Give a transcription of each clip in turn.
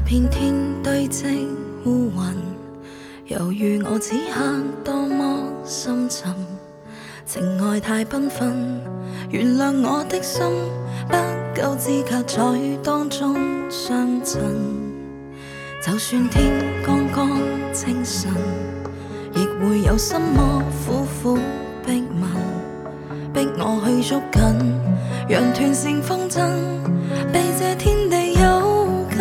片天堆积乌云，犹豫我此刻多么深沉。情爱太缤纷，原谅我的心不够资格在当中相衬。就算天刚刚清晨，亦会有心魔苦苦逼问，逼我去捉紧，让断线风筝被这天地有根。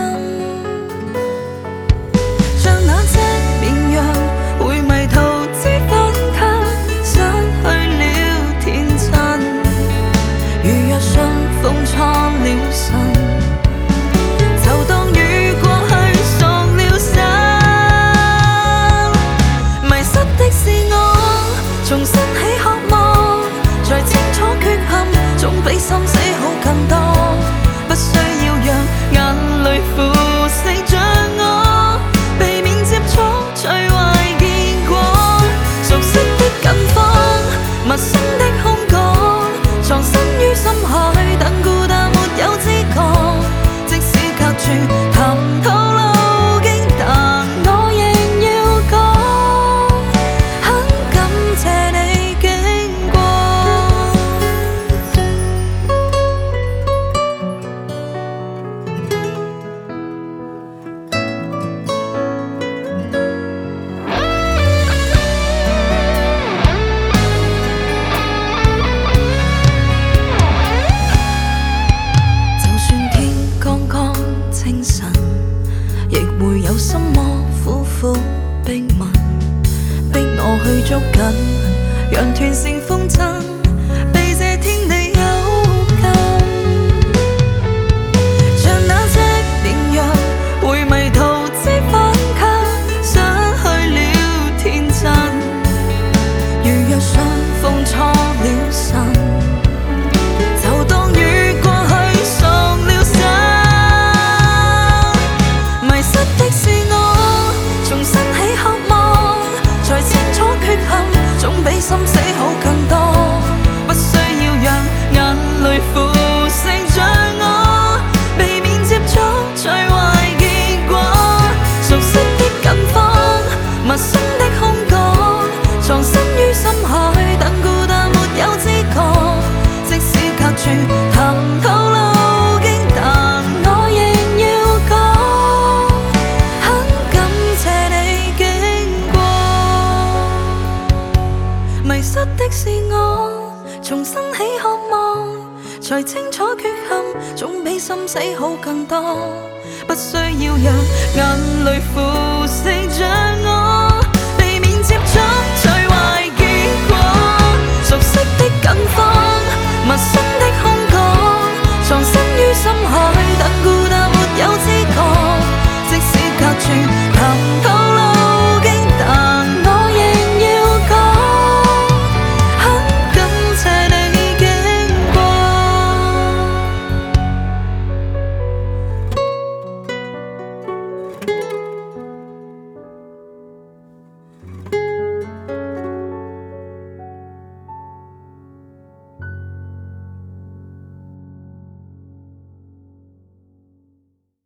像那隻綿羊會迷途知返，卻失去了天真。如若信奉錯了神，就當雨過去熟了身。迷失的是我，重新起渴望，才清楚缺陷總比心死好更多。不需要讓眼淚腐蝕着我，避免接觸最壞結果。熟悉的近況，陌生的空港，藏身於深海，等孤單沒有知覺。即使隔絕談吐路徑，但我仍要講，很感謝你經過。就算天剛剛清晨，亦會有心魔苦苦逼問，逼我去捉緊，讓斷線風箏被這天地有根。像那隻綿羊會迷途知返，卻失去了天真。如若信奉錯了神，就當雨過去熟了身。迷失的是我，重新起渴望，才清楚缺陷總比心死好更多。不需要讓眼淚腐蝕着我，避免接觸最壞結果。熟悉的近況，陌生的空港，藏身於深海，等孤單沒有知覺。即使隔絕談吐路徑，但我仍要講，很感謝你經過。迷失的是我，重新起渴望，才清楚缺陷總比心死好更多。不需要讓眼淚腐蝕着我，避免接觸最壞結果。熟悉的近況，陌生的空港，藏身於深海。